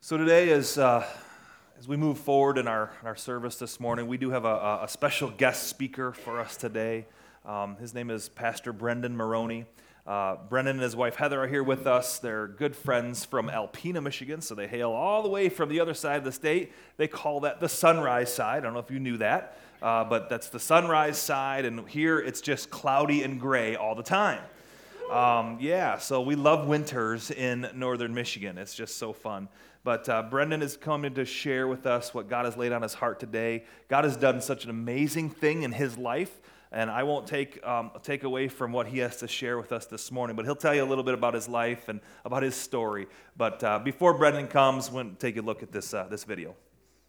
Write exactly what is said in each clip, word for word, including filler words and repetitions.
So today, as uh, as we move forward in our, in our service this morning, we do have a, a special guest speaker for us today. Um, his name is Pastor Brendan Maroney. Uh, Brendan and his wife Heather are here with us. They're good friends from Alpena, Michigan, so they hail all the way from the other side of the state. They call that the Sunrise side. I don't know if you knew that, uh, but that's the Sunrise side, and here it's just cloudy and gray all the time. Um, yeah, so we love winters in northern Michigan. It's just so fun. But uh, Brendan is coming to share with us what God has laid on his heart today. God has done such an amazing thing in his life, and I won't take um, take away from what he has to share with us this morning, but he'll tell you a little bit about his life and about his story. But uh, before Brendan comes, we'll take a look at this uh, this video.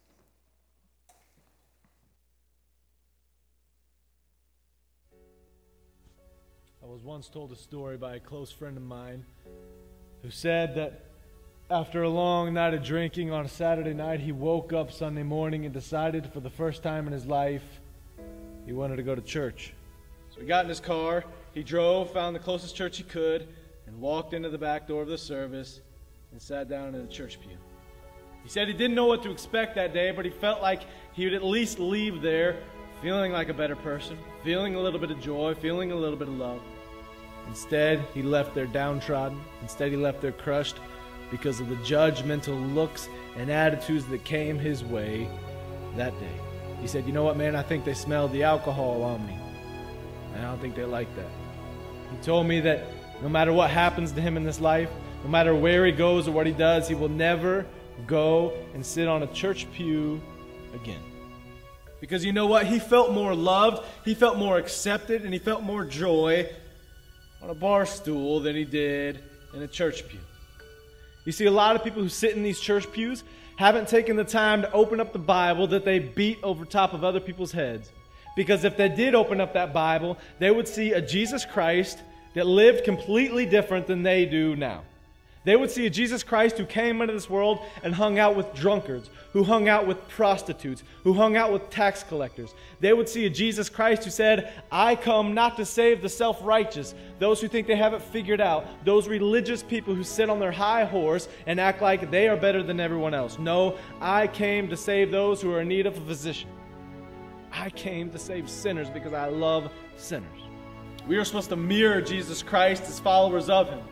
I was once told a story by a close friend of mine who said that after a long night of drinking on a Saturday night, he woke up Sunday morning and decided for the first time in his life he wanted to go to church. So he got in his car, he drove, found the closest church he could, and walked into the back door of the service and sat down in the church pew. He said he didn't know what to expect that day, but he felt like he would at least leave there feeling like a better person, feeling a little bit of joy, feeling a little bit of love. Instead, he left there downtrodden. Instead, he left there crushed because of the judgmental looks and attitudes that came his way that day. He said, you know what, man, I think they smelled the alcohol on me. And I don't think they like that. He told me that no matter what happens to him in this life, no matter where he goes or what he does, he will never go and sit on a church pew again. Because you know what? He felt more loved, he felt more accepted, and he felt more joy on a bar stool than he did in a church pew. You see, a lot of people who sit in these church pews haven't taken the time to open up the Bible that they beat over top of other people's heads. Because if they did open up that Bible, they would see a Jesus Christ that lived completely different than they do now. They would see a Jesus Christ who came into this world and hung out with drunkards, who hung out with prostitutes, who hung out with tax collectors. They would see a Jesus Christ who said, I come not to save the self-righteous, those who think they have it figured out, those religious people who sit on their high horse and act like they are better than everyone else. No, I came to save those who are in need of a physician. I came to save sinners because I love sinners. We are supposed to mirror Jesus Christ as followers of him.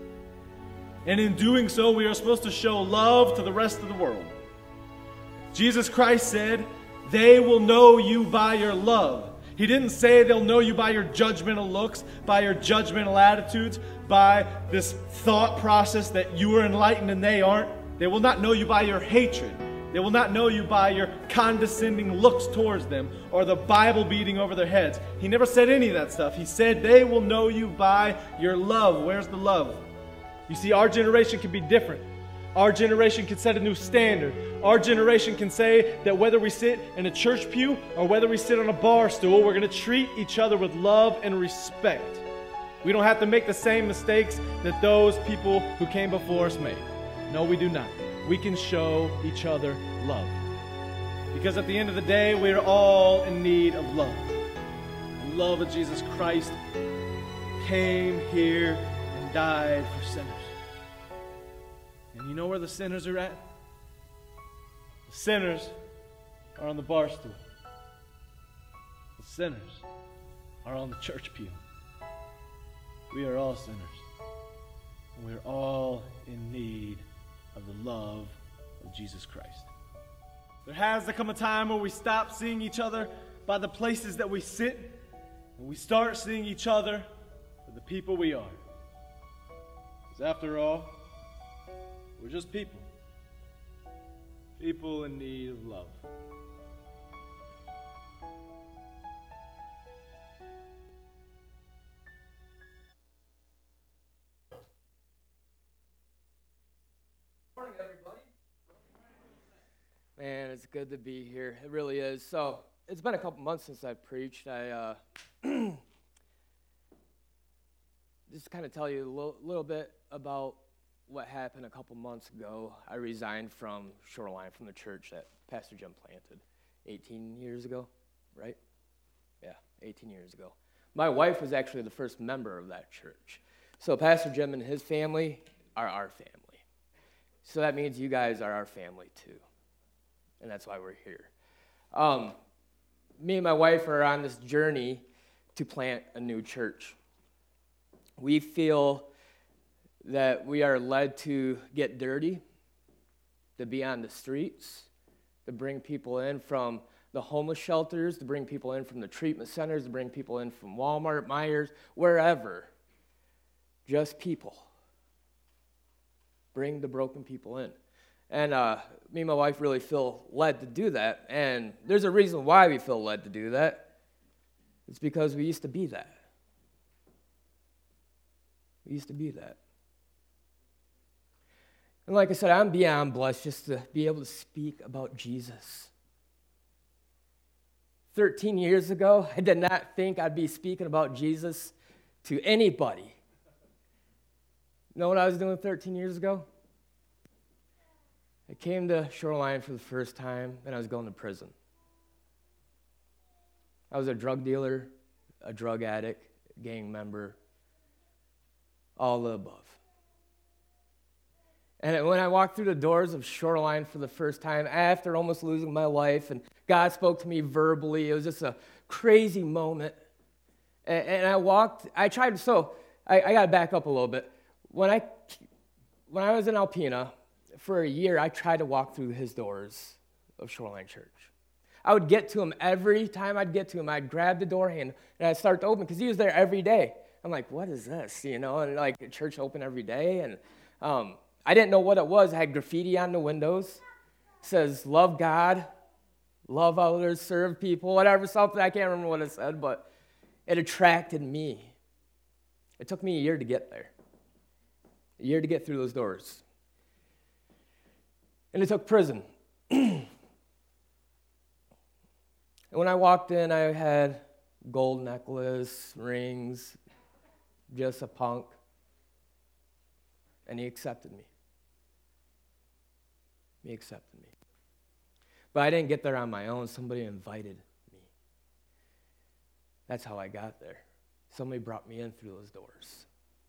And in doing so, we are supposed to show love to the rest of the world. Jesus Christ said, they will know you by your love. He didn't say they'll know you by your judgmental looks, by your judgmental attitudes, by this thought process that you are enlightened and they aren't. They will not know you by your hatred. They will not know you by your condescending looks towards them or the Bible beating over their heads. He never said any of that stuff. He said they will know you by your love. Where's the love? You see, our generation can be different. Our generation can set a new standard. Our generation can say that whether we sit in a church pew or whether we sit on a bar stool, we're going to treat each other with love and respect. We don't have to make the same mistakes that those people who came before us made. No, we do not. We can show each other love. Because at the end of the day, we're all in need of love. The love of Jesus Christ came here and died for sinners. And you know where the sinners are at? The sinners are on the bar stool. The sinners are on the church pew. We are all sinners. And we are all in need of the love of Jesus Christ. There has to come a time where we stop seeing each other by the places that we sit, and we start seeing each other for the people we are. Because after all, we're just people. People in need of love. Morning, everybody. Man, it's good to be here. It really is. So, it's been a couple months since I've preached. I uh, just kind of tell you a little, little bit about what happened a couple months ago. I resigned from Shoreline, from the church that Pastor Jim planted eighteen years ago, right? Yeah, eighteen years ago. My wife was actually the first member of that church. So Pastor Jim and his family are our family. So that means you guys are our family too. And that's why we're here. Um, me and my wife are on this journey to plant a new church. We feel that we are led to get dirty, to be on the streets, to bring people in from the homeless shelters, to bring people in from the treatment centers, to bring people in from Walmart, Myers, wherever. Just people. Bring the broken people in. And uh, me and my wife really feel led to do that. And there's a reason why we feel led to do that. It's because we used to be that. We used to be that. And like I said, I'm beyond blessed just to be able to speak about Jesus. thirteen years ago, I did not think I'd be speaking about Jesus to anybody. You know what I was doing thirteen years ago? I came to Shoreline for the first time, and I was going to prison. I was a drug dealer, a drug addict, a gang member, all the above. And when I walked through the doors of Shoreline for the first time, after almost losing my life, and God spoke to me verbally, it was just a crazy moment. And, and I walked, I tried, so I, I got to back up a little bit. When I, when I was in Alpena, for a year, I tried to walk through his doors of Shoreline Church. I would get to him every time I'd get to him. I'd grab the door handle, and I'd start to open, because he was there every day. I'm like, what is this? You know, and like, church open every day, and um, I didn't know what it was. I had graffiti on the windows. It says, love God, love others, serve people, whatever, something. I can't remember what it said, but it attracted me. It took me a year to get there. A year to get through those doors. And it took prison. And when I walked in, I had gold necklace, rings, just a punk. And he accepted me. He accepted me. But I didn't get there on my own. Somebody invited me. That's how I got there. Somebody brought me in through those doors.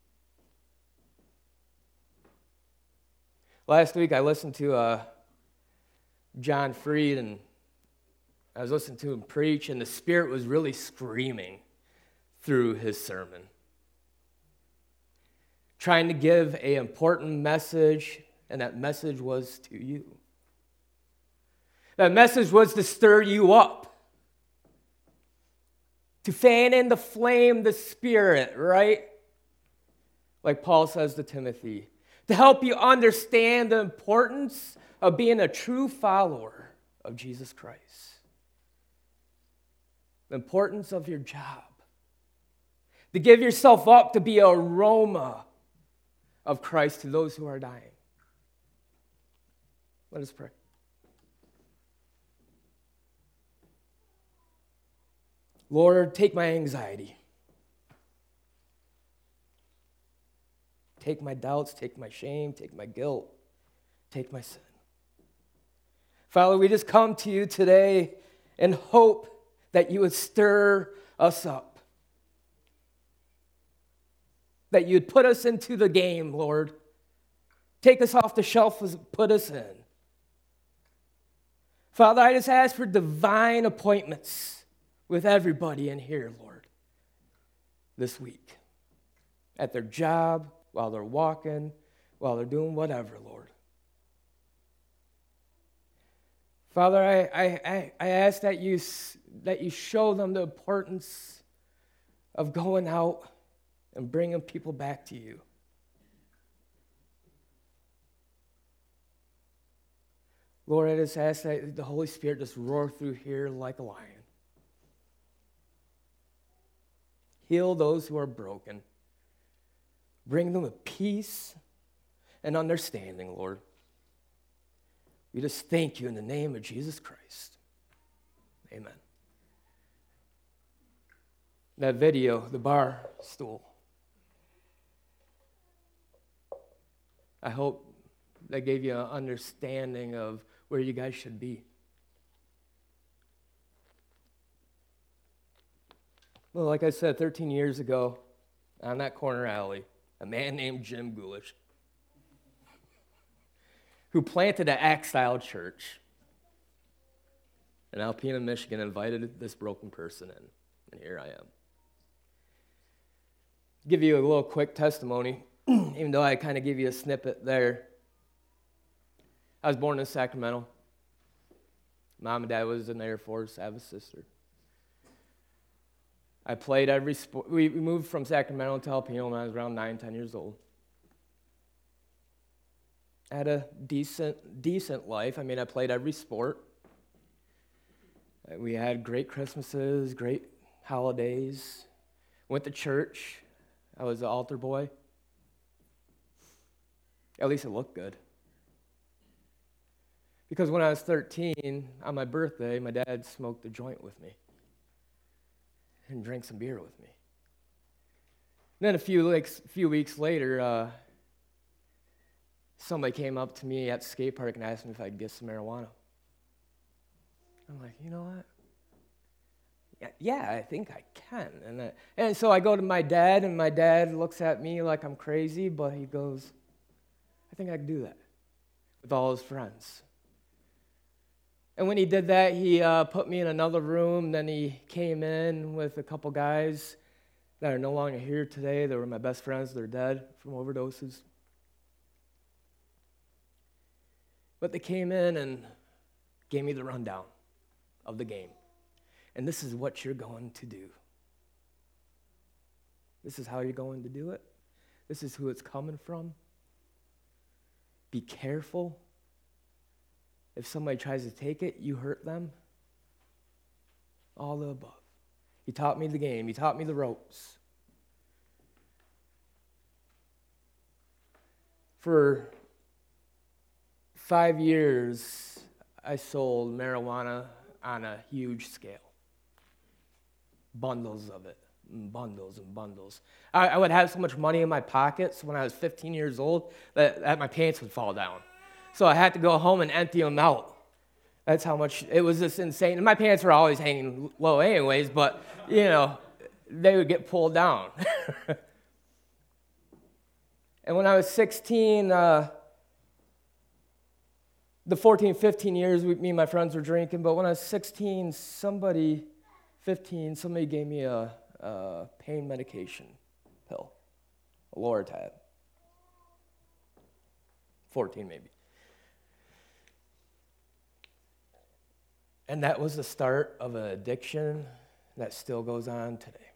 Last week I listened to uh, John Freed, and I was listening to him preach, and the Spirit was really screaming through his sermon, trying to give an important message, and that message was to you. That message was to stir you up, to fan in the flame, the Spirit, right? Like Paul says to Timothy, to help you understand the importance of being a true follower of Jesus Christ. The importance of your job. To give yourself up to be an aroma of Christ to those who are dying. Let us pray. Lord, take my anxiety. Take my doubts, take my shame, take my guilt, take my sin. Father, we just come to you today and hope that you would stir us up. That you'd put us into the game, Lord. Take us off the shelf and put us in. Father, I just ask for divine appointments with everybody in here, Lord, this week. At their job, while they're walking, while they're doing whatever, Lord. Father, I, I, I ask that you, that you show them the importance of going out and bringing people back to you. Lord, I just ask that the Holy Spirit just roar through here like a lion. Heal those who are broken. Bring them a peace and understanding, Lord. We just thank you in the name of Jesus Christ. Amen. That video, the bar stool. I hope that gave you an understanding of where you guys should be. Well, like I said, thirteen years ago, on that corner alley, a man named Jim Gulish who planted an Acts-style church in Alpena, Michigan, invited this broken person in, and here I am. Give you a little quick testimony, even though I kind of give you a snippet there. I was born in Sacramento. Mom and dad was in the Air Force. I have a sister. I played every sport. We moved from Sacramento to Alpena when I was around nine, ten years old. I had a decent, decent life. I mean, I played every sport. We had great Christmases, great holidays. Went to church. I was an altar boy. At least it looked good. Because when I was thirteen, on my birthday, my dad smoked a joint with me and drank some beer with me. And then a few, like, few weeks later, uh, somebody came up to me at the skate park and asked me if I'd get some marijuana. I'm like, you know what? Yeah, yeah I think I can. And, I, and so I go to my dad, and my dad looks at me like I'm crazy, but he goes, I think I can do that with all his friends. And when he did that, he uh, put me in another room. Then he came in with a couple guys that are no longer here today. They were my best friends. They're dead from overdoses. But they came in and gave me the rundown of the game. And this is what you're going to do. This is how you're going to do it. This is who it's coming from. Be careful. If somebody tries to take it, you hurt them. All the above. He taught me the game. He taught me the ropes. For five years, I sold marijuana on a huge scale. Bundles of it, and bundles and bundles. I, I would have so much money in my pockets when I was fifteen years old that, that my pants would fall down. So I had to go home and empty them out. That's how much, it was just insane. And my pants were always hanging low anyways, but, you know, they would get pulled down. And when I was sixteen, uh, the fourteen, fifteen years, we, me and my friends were drinking, but when I was sixteen, somebody, fifteen, somebody gave me a, a pain medication pill, a Loratab. fourteen maybe. And that was the start of an addiction that still goes on today.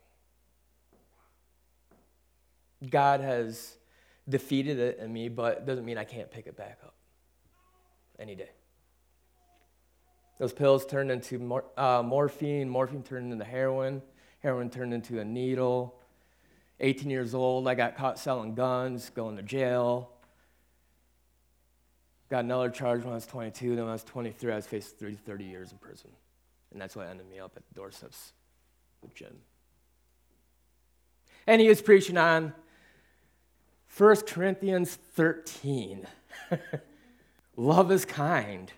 God has defeated it in me, but it doesn't mean I can't pick it back up any day. Those pills turned into mor- uh, morphine, morphine turned into heroin, heroin turned into a needle. eighteen years old, I got caught selling guns, going to jail. Got another charge when I was twenty-two, then when I was twenty-three, I was facing thirty years in prison. And that's what ended me up at the doorsteps with Jim. And he was preaching on First Corinthians thirteen. Love is kind.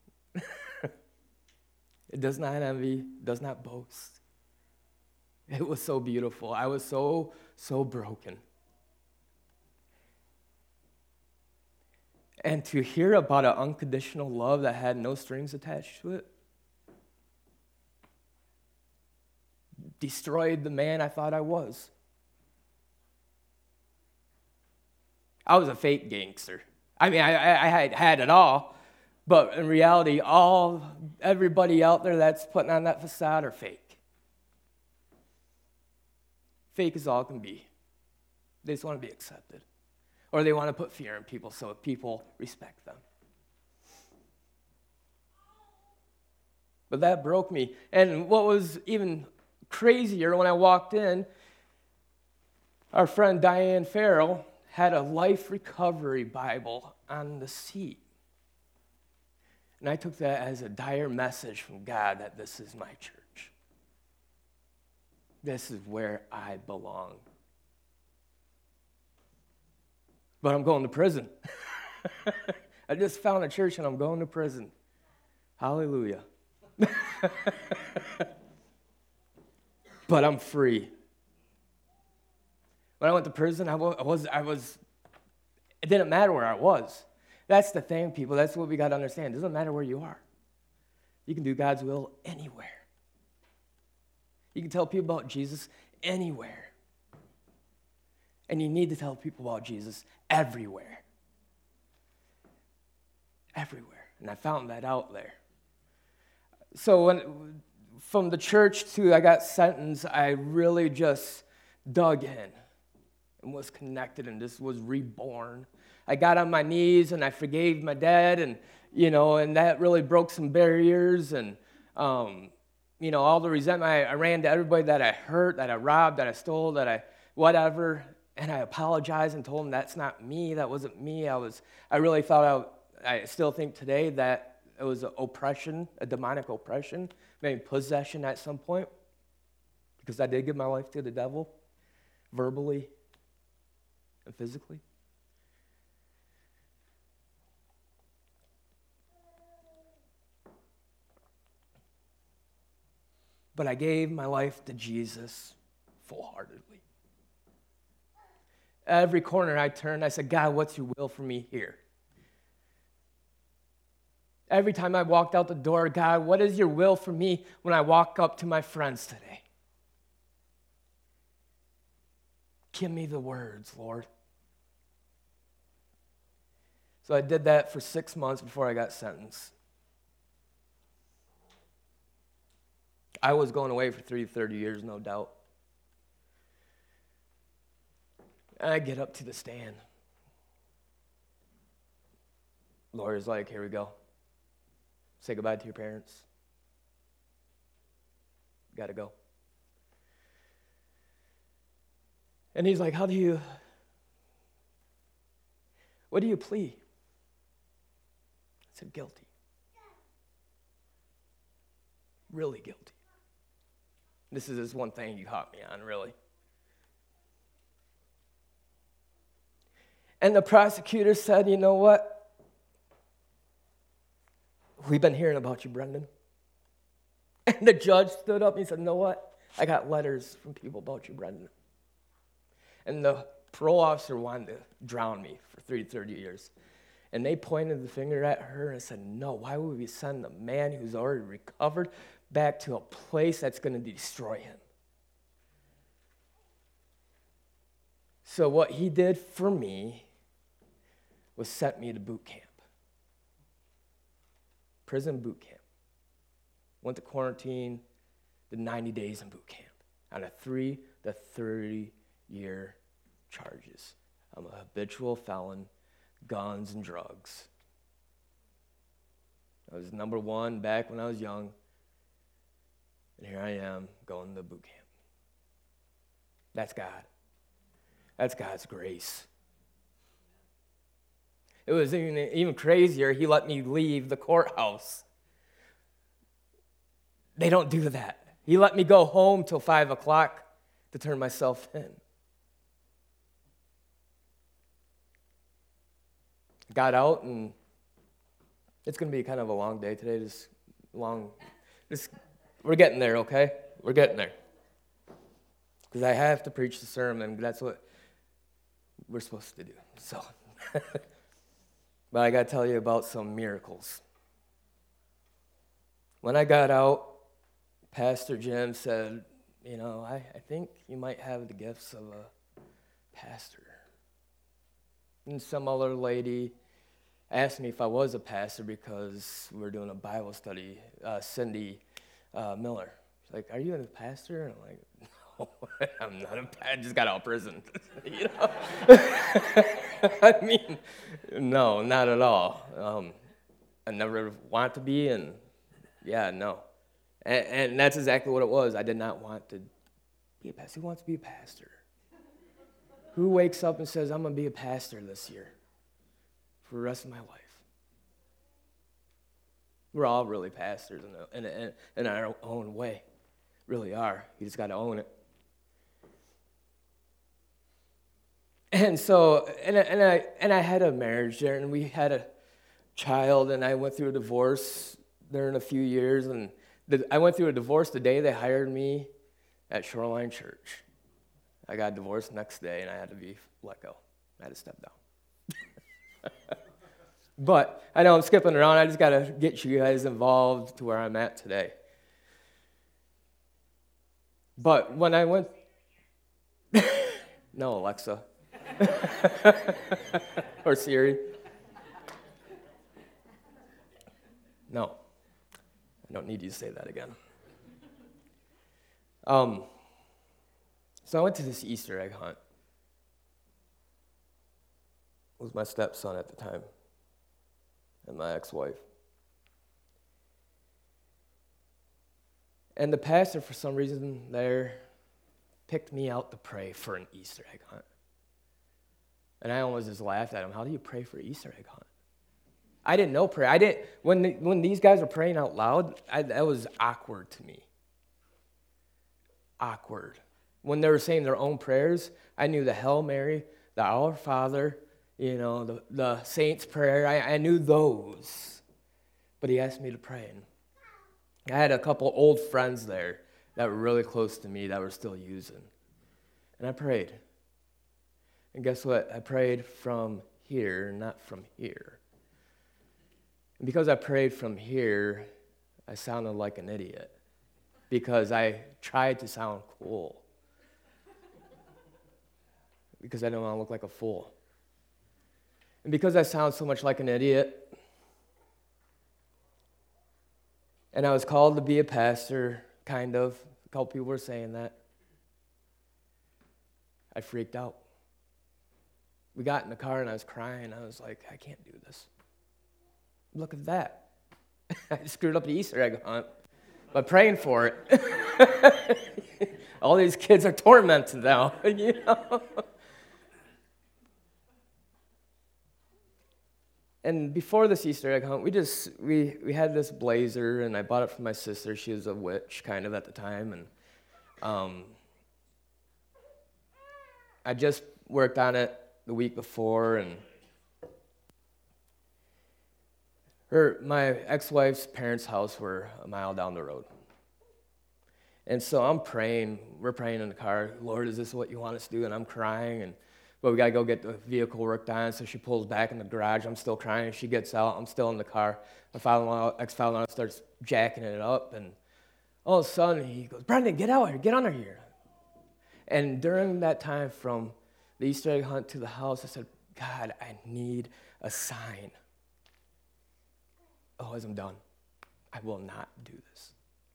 It does not envy, does not boast. It was so beautiful. I was so, so broken. And to hear about an unconditional love that had no strings attached to it destroyed the man I thought I was. I was a fake gangster. I mean, I, I, I had, had it all, but in reality, all everybody out there that's putting on that facade are fake. Fake as all can be. They just want to be accepted. Or they want to put fear in people so people respect them. But that broke me. And what was even crazier, when I walked in, our friend Diane Farrell had a life recovery Bible on the seat. And I took that as a dire message from God that this is my church. This is where I belong. But I'm going to prison. I just found a church and I'm going to prison. Hallelujah. But I'm free. When I went to prison, I was, I was, I was, it didn't matter where I was. That's the thing, people. That's what we got to understand. It doesn't matter where you are. You can do God's will anywhere. You can tell people about Jesus anywhere. And you need to tell people about Jesus everywhere. Everywhere. And I found that out there. So when, from the church to I got sentenced, I really just dug in and was connected and just was reborn. I got on my knees and I forgave my dad, and you know, and that really broke some barriers, and um, you know, all the resentment. I, I ran to everybody that I hurt, that I robbed, that I stole, that I whatever, and I apologized and told them that's not me. That wasn't me. I was. I really thought I. I still think today that it was an oppression, a demonic oppression, maybe possession at some point, because I did give my life to the devil, verbally and physically. But I gave my life to Jesus full-heartedly. Every corner I turned, I said, God, what's your will for me here? Every time I walked out the door, God, what is your will for me when I walk up to my friends today? Give me the words, Lord. So I did that for six months before I got sentenced. I was going away for three to thirty years, no doubt. And I get up to the stand. Lawyer's like, here we go. Say goodbye to your parents. Got to go. And he's like, how do you, what do you plead? I said, guilty. Really guilty. This is this one thing you caught me on, really. And the prosecutor said, you know what? We've been hearing about you, Brendan. And the judge stood up and he said, you know what? I got letters from people about you, Brendan. And the parole officer wanted to drown me for three to thirty years. And they pointed the finger at her and said, no, why would we send a man who's already recovered back to a place that's going to destroy him? So what he did for me was set me to boot camp. Prison boot camp. Went to quarantine, did ninety days in boot camp on a three to thirty year charges. I'm a habitual felon, guns and drugs. I was number one back when I was young. And here I am going to boot camp. That's God. That's God's grace. It was even, even crazier. He let me leave the courthouse. They don't do that. He let me go home till five o'clock to turn myself in. Got out, and it's going to be kind of a long day today. Just long, just we're getting there, okay? We're getting there. Because I have to preach the sermon. That's what we're supposed to do. So, but I got to tell you about some miracles. When I got out, Pastor Jim said, you know, I, I think you might have the gifts of a pastor. And some other lady asked me if I was a pastor because we were doing a Bible study, uh, Cindy uh, Miller. She's like, are you a pastor? And I'm like, no, I'm not a pastor. I just got out of prison. You know? I mean, no, not at all. Um, I never wanted to be, and yeah, no. And, and that's exactly what it was. I did not want to be a pastor. Who wants to be a pastor? Who wakes up and says, I'm going to be a pastor this year for the rest of my life? We're all really pastors in, a, in, a, in our own way. Really are. You just got to own it. And so, and I, and I and I had a marriage there, and we had a child, and I went through a divorce there in a few years, and the, I went through a divorce the day they hired me at Shoreline Church. I got divorced the next day, and I had to be let go. I had to step down. But I know I'm skipping around. I just got to get you guys involved to where I'm at today. But when I went... No, Alexa. Or Siri. No. I don't need you to say that again. Um, so I went to this Easter egg hunt. It was my stepson at the time and my ex-wife. And the pastor, for some reason, there picked me out to pray for an Easter egg hunt. And I almost just laughed at him. How do you pray for an Easter egg hunt? I didn't know prayer. I didn't, when, the, when these guys were praying out loud, I, that was awkward to me. Awkward. When they were saying their own prayers, I knew the Hail Mary, the Our Father, you know, the, the Saints' Prayer. I, I knew those. But he asked me to pray. And I had a couple old friends there that were really close to me that were still using. And I prayed. And guess what? I prayed from here, not from here. And because I prayed from here, I sounded like an idiot. Because I tried to sound cool. Because I didn't want to look like a fool. And because I sound so much like an idiot, and I was called to be a pastor, kind of, a couple people were saying that, I freaked out. We got in the car and I was crying. I was like, I can't do this. Look at that. I screwed up the Easter egg hunt by praying for it. All these kids are tormented now, you know. And before this Easter egg hunt, we just we we had this blazer, and I bought it for my sister. She was a witch, kind of at the time, and um, I just worked on it the week before, and her my ex-wife's parents' house were a mile down the road. And so I'm praying, we're praying in the car, Lord, is this what you want us to do? And I'm crying, and but we got to go get the vehicle worked on, so she pulls back in the garage. I'm still crying. She gets out. I'm still in the car. My father-in-law, ex-father-in-law starts jacking it up, and all of a sudden he goes, Brendan, get out here, get under here. And during that time from the Easter egg hunt to the house, I said, God, I need a sign. Otherwise I'm done. I will not do this.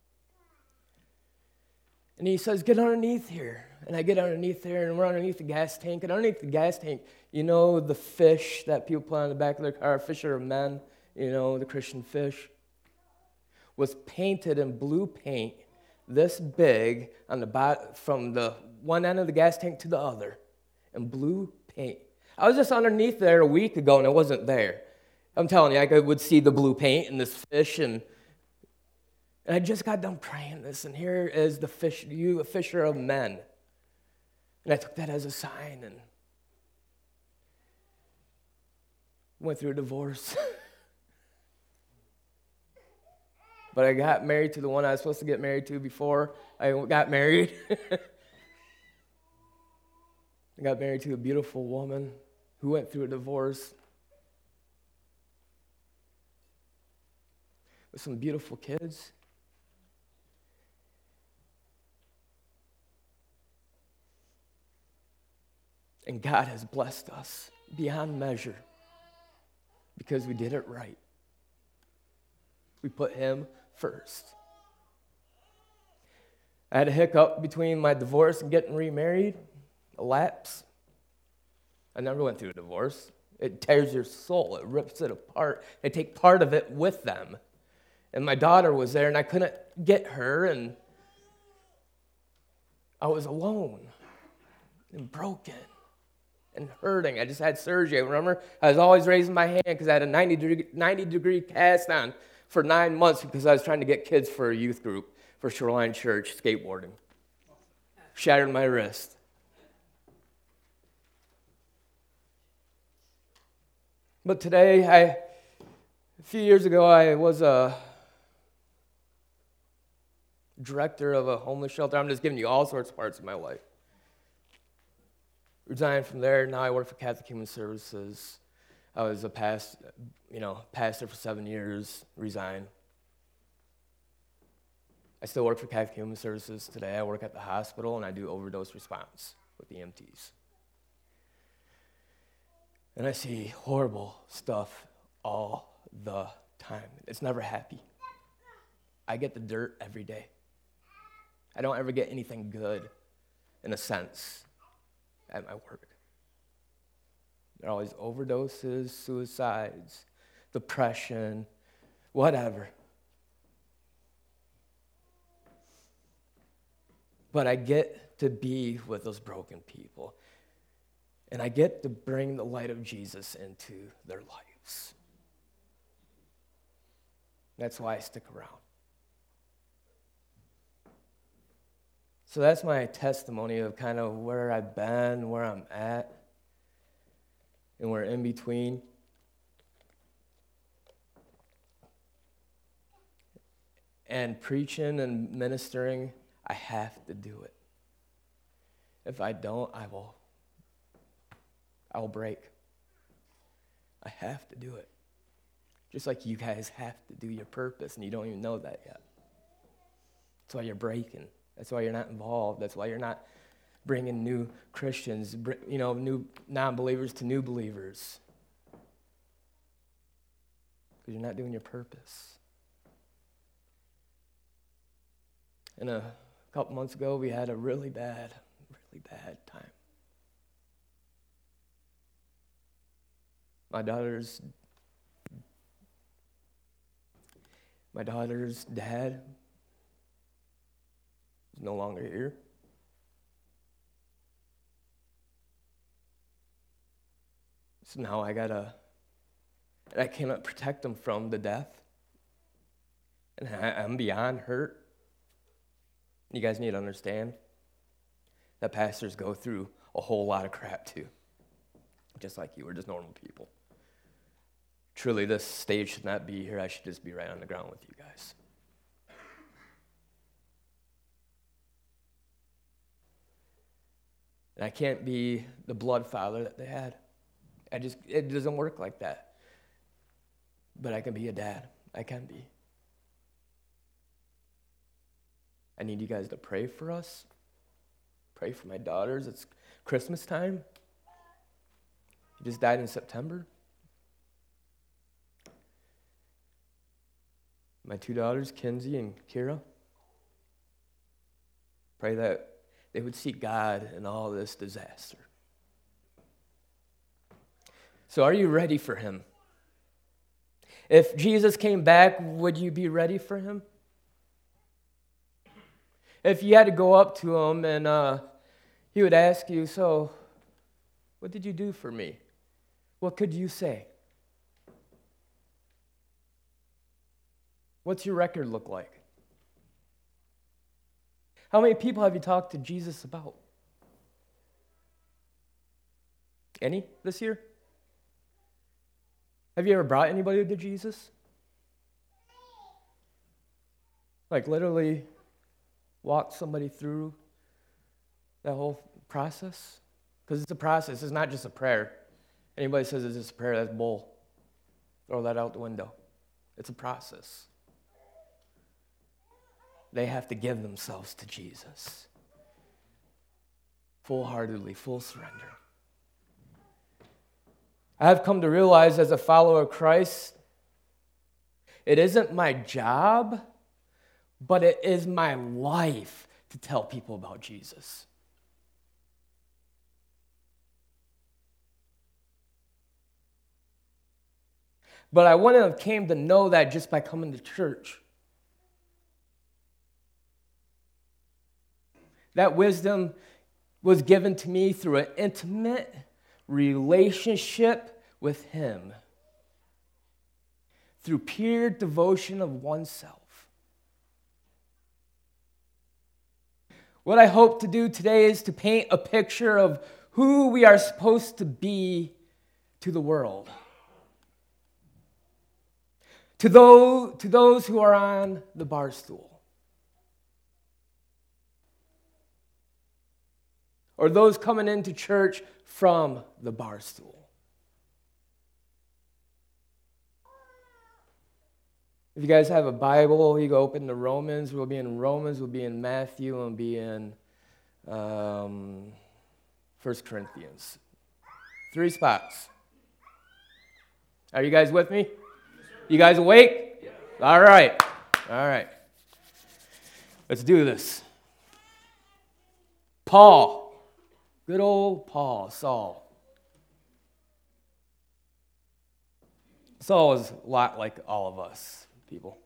And he says, get underneath here. And I get underneath there, and we're underneath the gas tank. And underneath the gas tank, you know the fish that people put on the back of their car, fisher of men, you know, the Christian fish, was painted in blue paint this big on the bot- from the one end of the gas tank to the other, in blue paint. I was just underneath there a week ago, and it wasn't there. I'm telling you, I would see the blue paint and this fish, and And I just got done praying this, and here is the fish, you, a fisher of men. And I took that as a sign and went through a divorce. But I got married to the one I was supposed to get married to before I got married. I got married to a beautiful woman who went through a divorce with some beautiful kids. And God has blessed us beyond measure because we did it right. We put Him first. I had a hiccup between my divorce and getting remarried, a lapse. I never went through a divorce. It tears your soul. It rips it apart. They take part of it with them. And my daughter was there, and I couldn't get her, and I was alone and broken and hurting. I just had surgery. Remember, I was always raising my hand because I had a ninety degree, ninety degree cast on for nine months because I was trying to get kids for a youth group for Shoreline Church skateboarding. Shattered my wrist. But today, I, a few years ago, I was a director of a homeless shelter. I'm just giving you all sorts of parts of my life. Resigned from there. Now I work for Catholic Human Services. I was a past, you know, pastor for seven years, resigned. I still work for Catholic Human Services today. I work at the hospital, and I do overdose response with the E M Ts. And I see horrible stuff all the time. It's never happy. I get the dirt every day. I don't ever get anything good, in a sense, at my work. There are always overdoses, suicides, depression, whatever. But I get to be with those broken people. And I get to bring the light of Jesus into their lives. That's why I stick around. So that's my testimony of kind of where I've been, where I'm at, and we're in between. And preaching and ministering, I have to do it. If I don't, I will, I will break. I have to do it. Just like you guys have to do your purpose, and you don't even know that yet. That's why you're breaking. That's why you're not involved. That's why you're not bringing new Christians, you know, new non-believers to new believers. Because you're not doing your purpose. And a couple months ago, we had a really bad, really bad time. My daughter's my daughter's dad is no longer here. So now I gotta, and I cannot protect him from the death. And I, I'm beyond hurt. You guys need to understand that pastors go through a whole lot of crap too. Just like you, we're just normal people. Truly, this stage should not be here. I should just be right on the ground with you guys. And I can't be the blood father that they had. I just, it doesn't work like that. But I can be a dad. I can be. I need you guys to pray for us. Pray for my daughters. It's Christmas time. He just died in September. My two daughters, Kinsey and Kira. Pray that they would see God in all this disaster. So are you ready for him? If Jesus came back, would you be ready for him? If you had to go up to him and uh, he would ask you, so what did you do for me? What could you say? What's your record look like? How many people have you talked to Jesus about? Any this year? Have you ever brought anybody to Jesus? Like literally walked somebody through that whole process? Because it's a process. It's not just a prayer. Anybody says it's just a prayer, that's bull. Throw that out the window. It's a process. They have to give themselves to Jesus. Full-heartedly, full surrender. I have come to realize as a follower of Christ, it isn't my job, but it is my life to tell people about Jesus. But I wouldn't have came to know that just by coming to church. That wisdom was given to me through an intimate relationship with him. Through pure devotion of oneself. What I hope to do today is to paint a picture of who we are supposed to be to the world. To those, to those who are on the bar stool. Or those coming into church from the bar stool. If you guys have a Bible, you go open to Romans. We'll be in Romans, we'll be in Matthew, and we'll be in um, First Corinthians. Three spots. Are you guys with me? You guys awake? Yeah. All right. All right. Let's do this. Paul. Good old Paul, Saul. Saul was a lot like all of us people.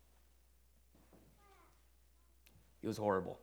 He was horrible.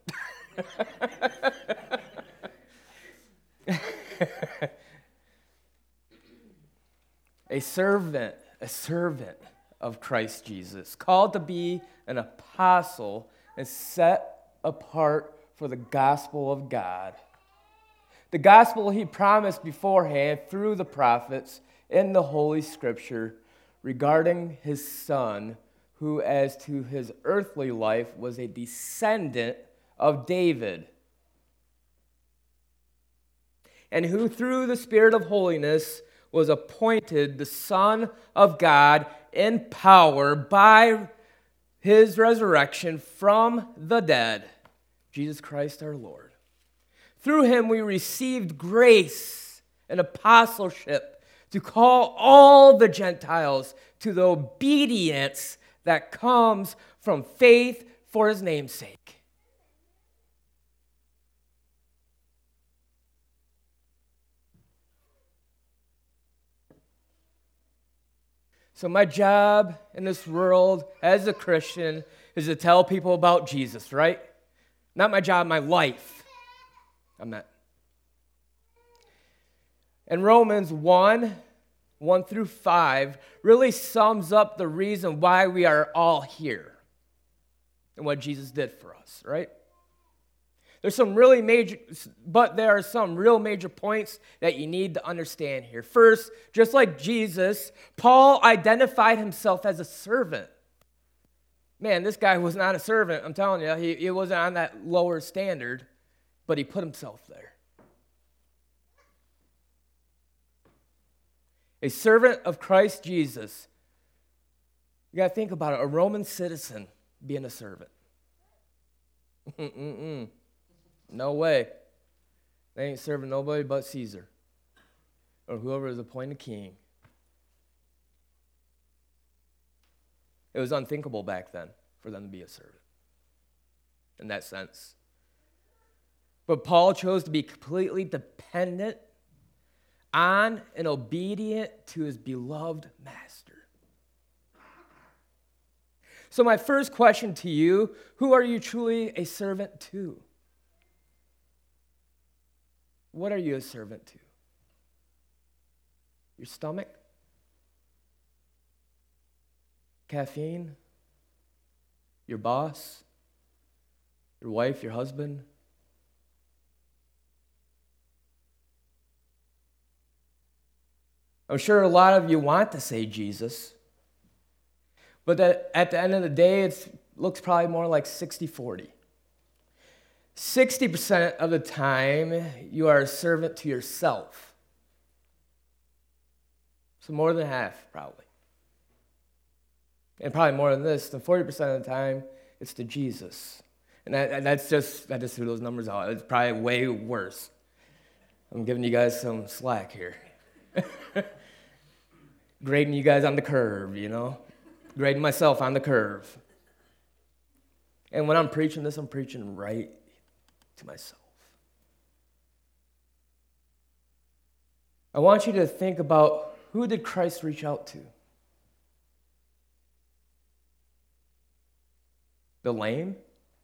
A servant, a servant of Christ Jesus, called to be an apostle and set apart for the gospel of God. The gospel he promised beforehand through the prophets in the Holy Scripture regarding his son, who as to his earthly life was a descendant of David, and who through the Spirit of holiness was appointed the Son of God in power by his resurrection from the dead, Jesus Christ our Lord. Through him we received grace and apostleship to call all the Gentiles to the obedience that comes from faith for his name's sake. So my job in this world as a Christian is to tell people about Jesus, right? Not my job, my life. I'm not. And Romans one, one through five really sums up the reason why we are all here and what Jesus did for us, right? There's some really major, but there are some real major points that you need to understand here. First, just like Jesus, Paul identified himself as a servant. Man, this guy was not a servant, I'm telling you. He, he wasn't on that lower standard, but he put himself there. A servant of Christ Jesus. You got to think about it. A Roman citizen being a servant. Mm-mm-mm. No way. They ain't serving nobody but Caesar or whoever is appointed king. It was unthinkable back then for them to be a servant in that sense. But Paul chose to be completely dependent on and obedient to his beloved master. So my first question to you, who are you truly a servant to? What are you a servant to? Your stomach? Caffeine? Your boss? Your wife, your husband? I'm sure a lot of you want to say Jesus, but that at the end of the day, it looks probably more like sixty forty. sixty percent of the time, you are a servant to yourself. So more than half, probably. And probably more than this, than forty percent of the time, it's to Jesus. And, that, and that's just, I just threw those numbers out. It's probably way worse. I'm giving you guys some slack here. Grading you guys on the curve, you know? Grading myself on the curve. And when I'm preaching this, I'm preaching right to myself. I want you to think about, who did Christ reach out to? The lame?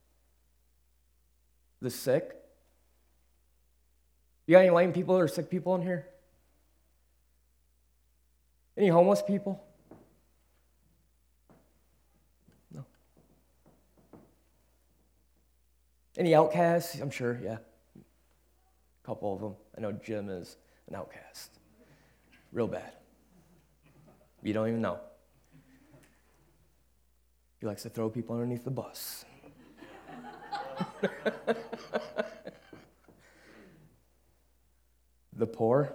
The sick? You got any lame people or sick people in here? Any homeless people? No. Any outcasts? I'm sure, yeah. A couple of them. I know Jim is an outcast. Real bad. You don't even know. He likes to throw people underneath the bus. The poor.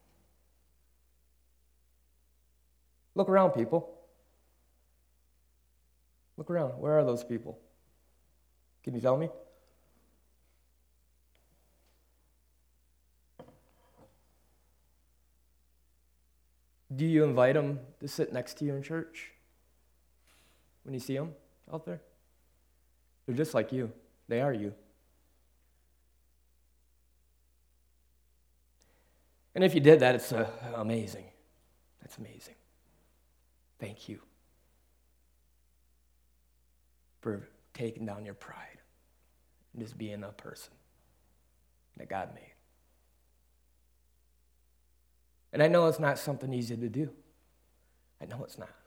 Look around, people. Look around. Where are those people? Can you tell me? Do you invite them to sit next to you in church when you see them out there? They're just like you. They are you. And if you did that, it's uh, amazing. That's amazing. Thank you for taking down your pride and just being a person that God made. And I know it's not something easy to do. I know it's not.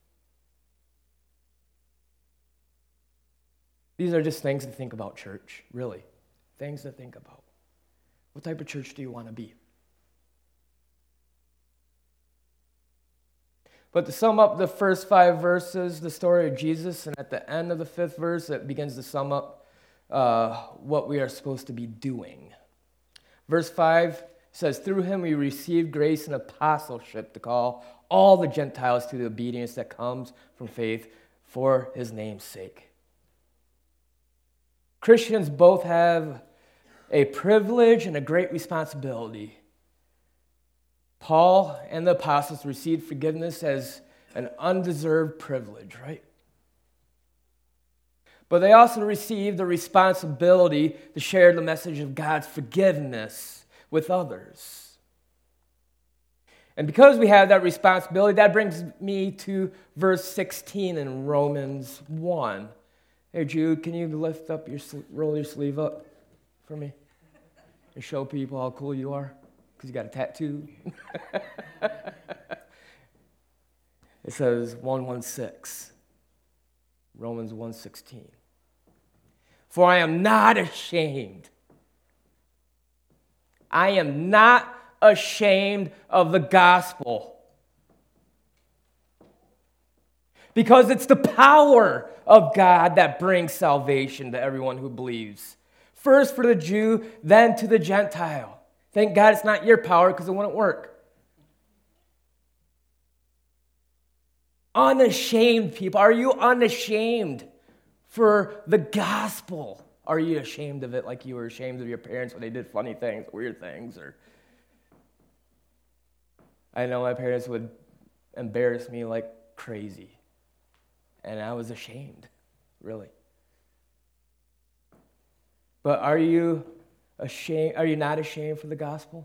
These are just things to think about, church, really. Things to think about. What type of church do you want to be? But to sum up the first five verses, the story of Jesus, and at the end of the fifth verse, it begins to sum up uh, what we are supposed to be doing. Verse five says, through him we received grace and apostleship to call all the Gentiles to the obedience that comes from faith for his name's sake. Christians both have a privilege and a great responsibility. Paul and the apostles received forgiveness as an undeserved privilege, right? But they also received the responsibility to share the message of God's forgiveness with others. And because we have that responsibility, that brings me to verse sixteen in Romans one. Hey, Jude, can you lift up your, roll your sleeve up for me and show people how cool you are? Because you got a tattoo. It says one sixteen, Romans one sixteen. For I am not ashamed. I am not ashamed of the gospel. Because it's the power of God that brings salvation to everyone who believes. First for the Jew, then to the Gentile. Thank God it's not your power because it wouldn't work. Unashamed people. Are you unashamed for the gospel? Are you ashamed of it like you were ashamed of your parents when they did funny things, weird things? Or I know my parents would embarrass me like crazy. And I was ashamed, really. But are you ashamed? Are you not ashamed for the gospel?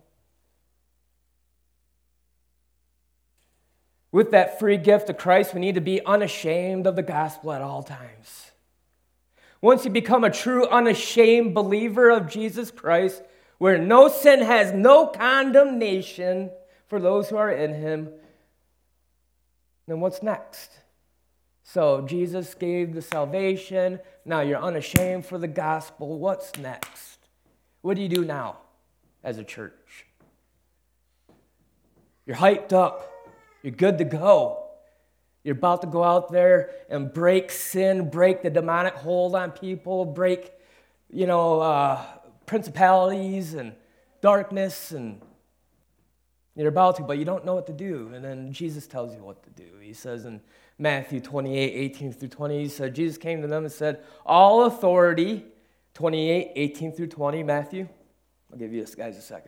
With that free gift of Christ, we need to be unashamed of the gospel at all times. Once you become a true unashamed believer of Jesus Christ, where no sin has no condemnation for those who are in him, then what's next? So Jesus gave the salvation. Now you're unashamed for the gospel. What's next? What do you do now as a church? You're hyped up. You're good to go. You're about to go out there and break sin, break the demonic hold on people, break, you know, uh, principalities and darkness, and you're about to, but you don't know what to do. And then Jesus tells you what to do. He says in Matthew twenty-eight, eighteen through twenty, he said, Jesus came to them and said, all authority, twenty-eight, eighteen through twenty, Matthew. I'll give you this guys a second.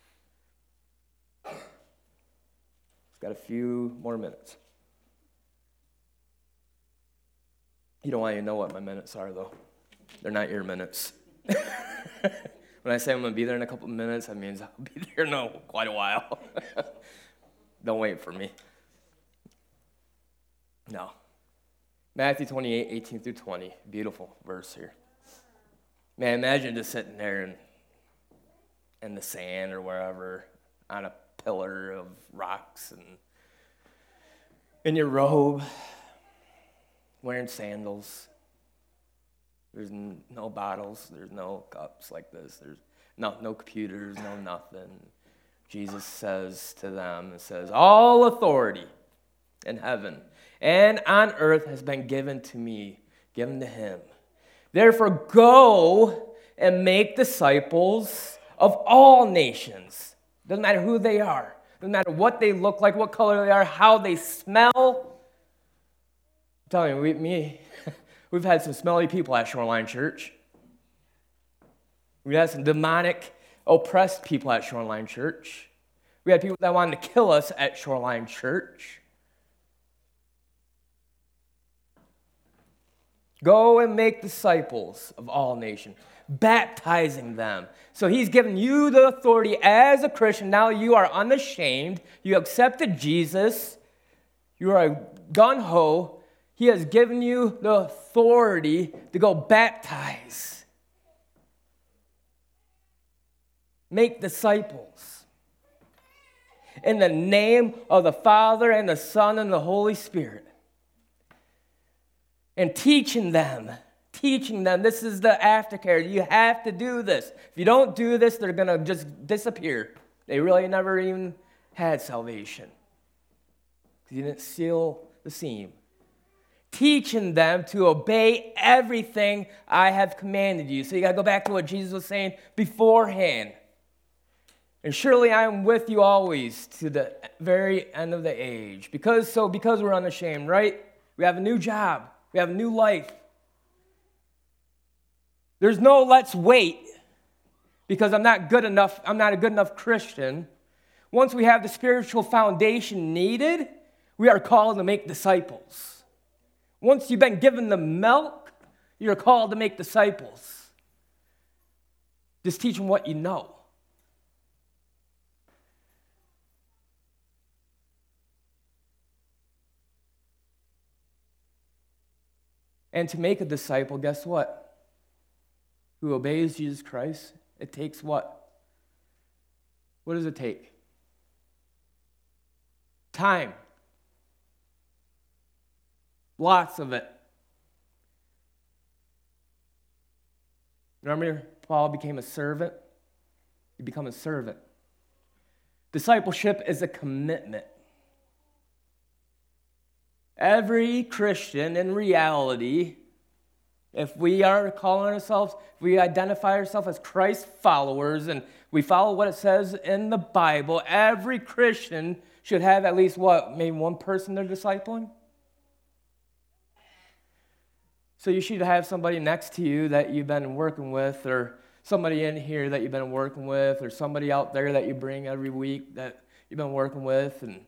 Got a few more minutes. You don't want you to know what my minutes are, though. They're not your minutes. When I say I'm going to be there in a couple of minutes, that means I'll be there in quite a while. Don't wait for me. No. Matthew twenty-eight, eighteen through twenty. Beautiful verse here. Man, imagine just sitting there in, in the sand or wherever on a pillar of rocks and in your robe, wearing sandals. There's no bottles, there's no cups like this, there's no, no computers, no nothing. Jesus says to them, it says, all authority in heaven and on earth has been given to me, given to him. Therefore go and make disciples of all nations. Doesn't matter who they are. Doesn't matter what they look like, what color they are, how they smell. I'm telling you, we, me, We've had some smelly people at Shoreline Church. We had some demonic, oppressed people at Shoreline Church. We had people that wanted to kill us at Shoreline Church. Go and make disciples of all nations, baptizing them. So he's given you the authority as a Christian. Now you are unashamed. You accepted Jesus. You are gung-ho. He has given you the authority to go baptize. Make disciples. In the name of the Father and the Son and the Holy Spirit. And teaching them, teaching them, this is the aftercare. You have to do this. If you don't do this, they're going to just disappear. They really never even had salvation. Because you didn't seal the seam. Teaching them to obey everything I have commanded you. So you got to go back to what Jesus was saying beforehand. And surely I am with you always to the very end of the age. Because so, because we're unashamed, right? We have a new job. We have a new life. There's no let's wait because I'm not good enough. I'm not a good enough Christian. Once we have the spiritual foundation needed, we are called to make disciples. Once you've been given the milk, you're called to make disciples. Just teach them what you know. And to make a disciple, guess what? Who obeys Jesus Christ, it takes what? What does it take? Time. Lots of it. Remember, Paul became a servant? You become a servant. Discipleship is a commitment. Every Christian, in reality, if we are calling ourselves, if we identify ourselves as Christ followers and we follow what it says in the Bible, every Christian should have at least what? Maybe one person they're discipling? So you should have somebody next to you that you've been working with, or somebody in here that you've been working with, or somebody out there that you bring every week that you've been working with. And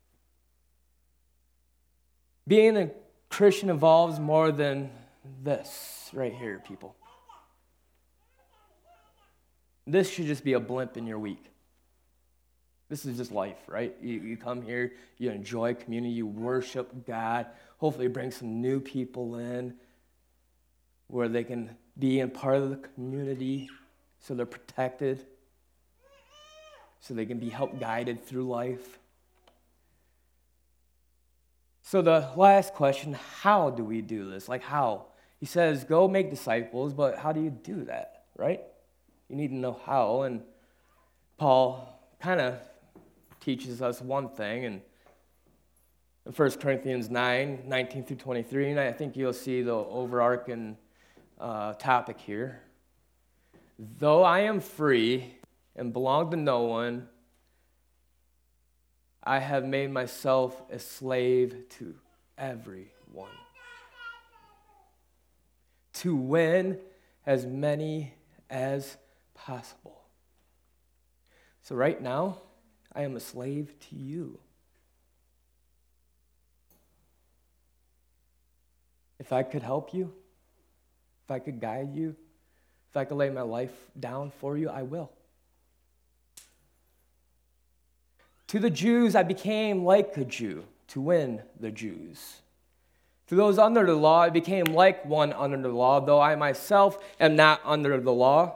being a Christian involves more than this right here, people. This should just be a blimp in your week. This is just life, right? You, you come here, you enjoy community, you worship God. Hopefully bring some new people in where they can be in part of the community so they're protected, so they can be helped guided through life. So the last question, how do we do this? Like how? He says, go make disciples, but how do you do that, right? You need to know how, and Paul kind of teaches us one thing, and in First Corinthians nine, nineteen through twenty-three, and I think you'll see the overarching uh, topic here. Though I am free and belong to no one, I have made myself a slave to everyone, to win as many as possible. So right now, I am a slave to you. If I could help you, if I could guide you, if I could lay my life down for you, I will. To the Jews, I became like a Jew to win the Jews. To those under the law, I became like one under the law, though I myself am not under the law,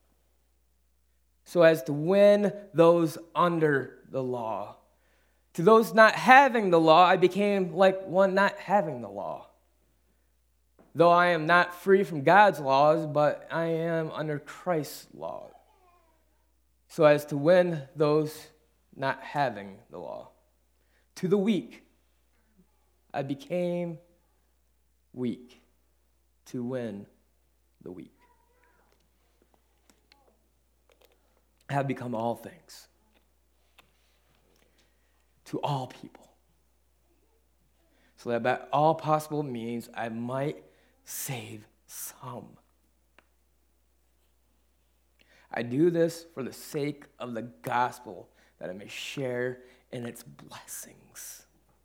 so as to win those under the law. To those not having the law, I became like one not having the law. Though I am not free from God's laws, but I am under Christ's law, so as to win those not having the law. To the weak, I became weak to win the weak. I have become all things to all people, so that by all possible means I might save some. I do this for the sake of the gospel, that I may share in its blessings.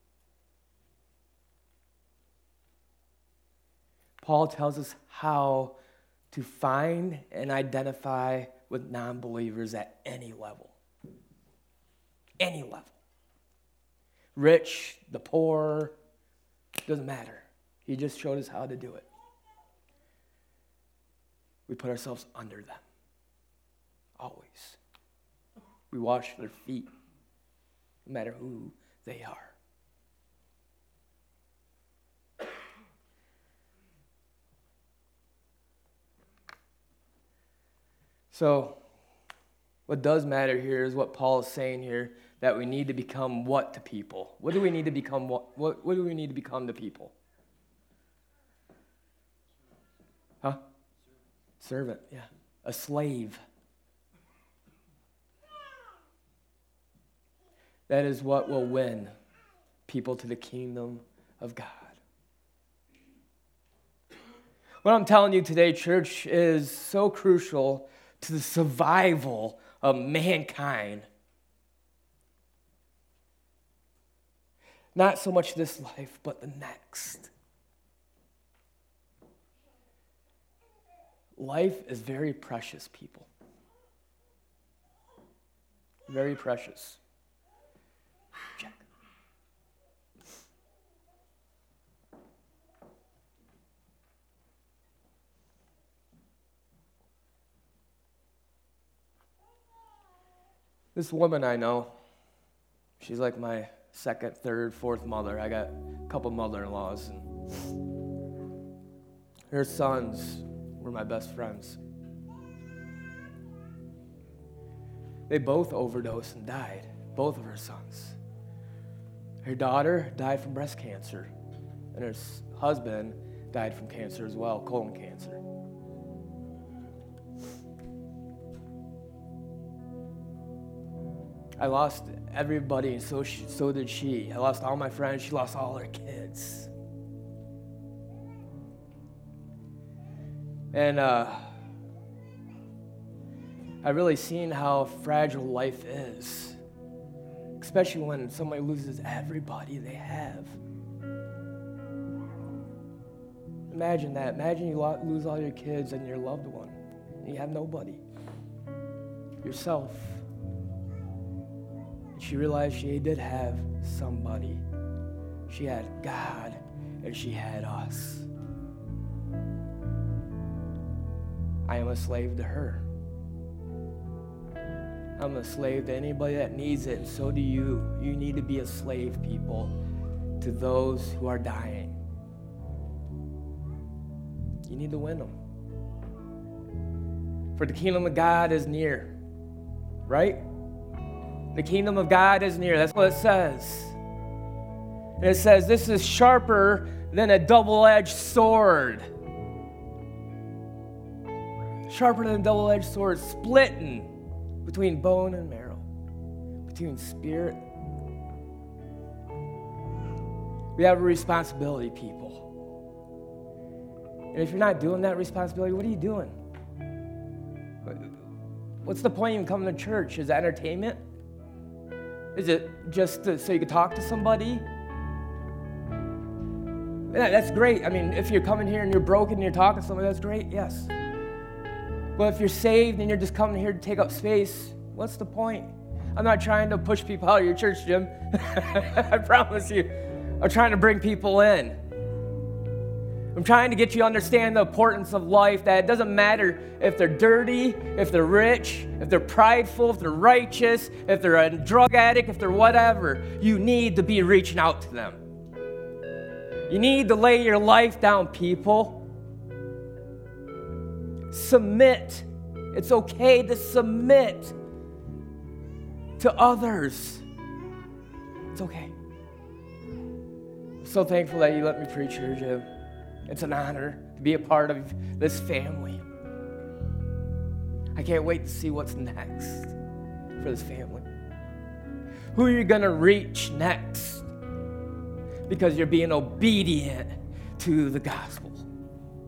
Paul tells us how to find and identify with non-believers at any level. Any level. Rich, the poor, doesn't matter. He just showed us how to do it. We put ourselves under them. Always. We wash their feet, no matter who they are. So, what does matter here is what Paul is saying here, that we need to become what to people? What do we need to become? What, what, what do we need to become to people? Huh? Servant, yeah. A slave. That is what will win people to the kingdom of God. What I'm telling you today, church, is so crucial to the survival of mankind. Not so much this life, but the next. Life is very precious, people. Very precious. Check. This woman I know, she's like my second, third, fourth mother. I got a couple mother-in-laws, and her sons were my best friends. They both overdosed and died, both of her sons. Her daughter died from breast cancer, and her husband died from cancer as well, colon cancer. I lost everybody, and so she, so did she. I lost all my friends. She lost all her kids. And uh, I've really seen how fragile life is, especially when somebody loses everybody they have. Imagine that. Imagine you lo- lose all your kids and your loved one, and you have nobody. Yourself. She realized she did have somebody. She had God, and she had us. I am a slave to her. I'm a slave to anybody that needs it, and so do you. You need to be a slave, people, to those who are dying. You need to win them. For the kingdom of God is near, right? The kingdom of God is near. That's what it says. And it says, this is sharper than a double-edged sword. Sharper than a double-edged sword, splitting between bone and marrow, between spirit. We have a responsibility, people. And if you're not doing that responsibility, what are you doing? What's the point of even coming to church? Is it entertainment? Is it just to, so you can talk to somebody? Yeah, that's great. I mean, if you're coming here and you're broken and you're talking to somebody, that's great, yes. But if you're saved and you're just coming here to take up space, what's the point? I'm not trying to push people out of your church, Jim. I promise you. I'm trying to bring people in. I'm trying to get you to understand the importance of life, that it doesn't matter if they're dirty, if they're rich, if they're prideful, if they're righteous, if they're a drug addict, if they're whatever. You need to be reaching out to them. You need to lay your life down, people. Submit. It's okay to submit to others. It's okay. I'm so thankful that you let me preach here, Jim. It's an honor to be a part of this family. I can't wait to see what's next for this family. Who are you going to reach next? Because you're being obedient to the gospel.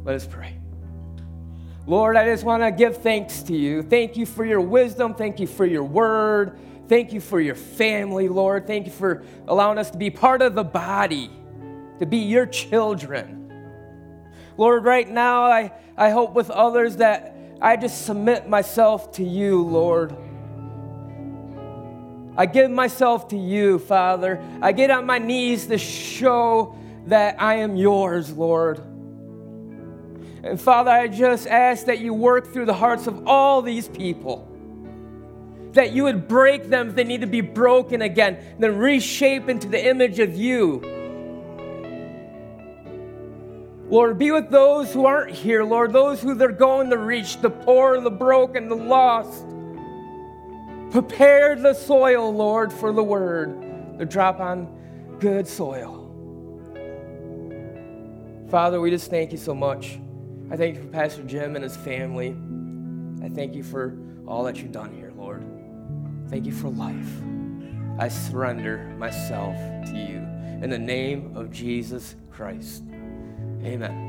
Let us pray. Lord, I just want to give thanks to you. Thank you for your wisdom. Thank you for your word. Thank you for your family, Lord. Thank you for allowing us to be part of the body, to be your children. Lord, right now, I, I hope with others that I just submit myself to you, Lord. I give myself to you, Father. I get on my knees to show that I am yours, Lord. And Father, I just ask that you work through the hearts of all these people, that you would break them if they need to be broken again, then reshape into the image of you. Lord, be with those who aren't here, Lord, those who they're going to reach, the poor, the broken, the lost. Prepare the soil, Lord, for the word to drop on good soil. Father, we just thank you so much. I thank you for Pastor Jim and his family. I thank you for all that you've done here, Lord. Thank you for life. I surrender myself to you. In the name of Jesus Christ. Amen.